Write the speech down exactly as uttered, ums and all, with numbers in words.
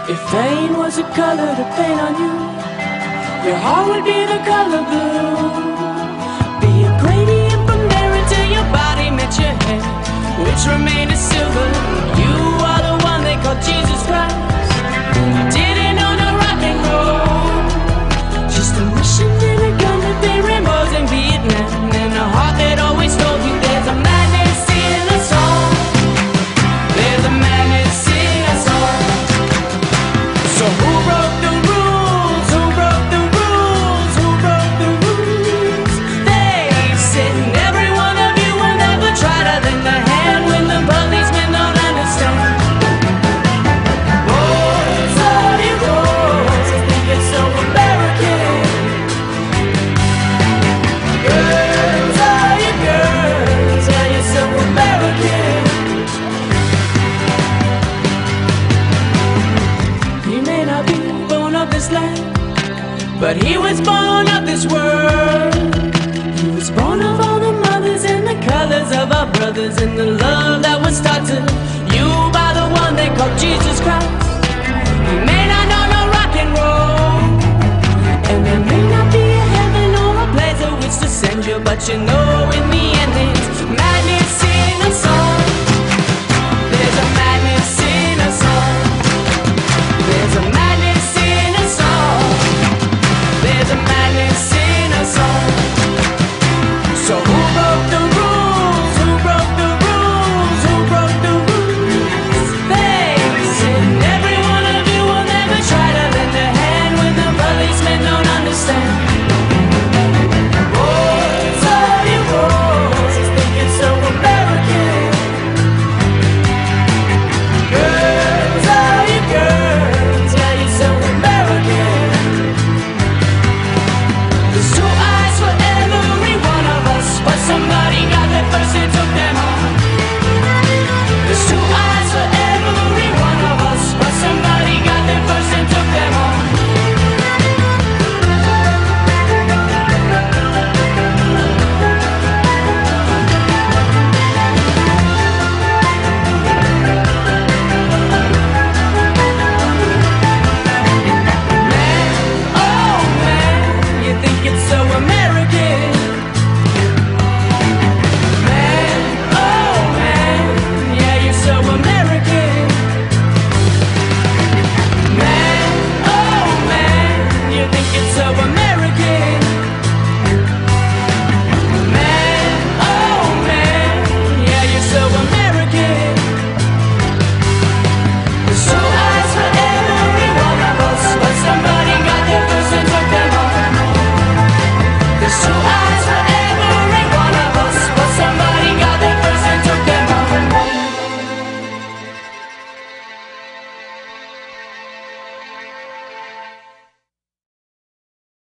If fame was a color to paint on you, your heart would be the color blue. Be a gradient from there until your body met your head, which remained as silver. You are the one they call Jesus Christ. You didn't know no rock and roll, just a mission and a gun to be rainbows in Vietnam, and a heart that always told you there's a madness in us all. There's a madness in us all. So who broke the rules? Who broke the rules? Who broke the rules? They said every one of you will never try to lend a hand when the policemen don't understand. Boys, are you boys? I think you're so American. Girls, are you girls? Are you so American? He may not be born of this land, but he was born of this world. He was born of all the mothers and the colors of our brothers, and the love that was taught to you by the one they call Jesus Christ. He may not know no rock and roll, and there may not be a heaven or a place to which to send you, but you know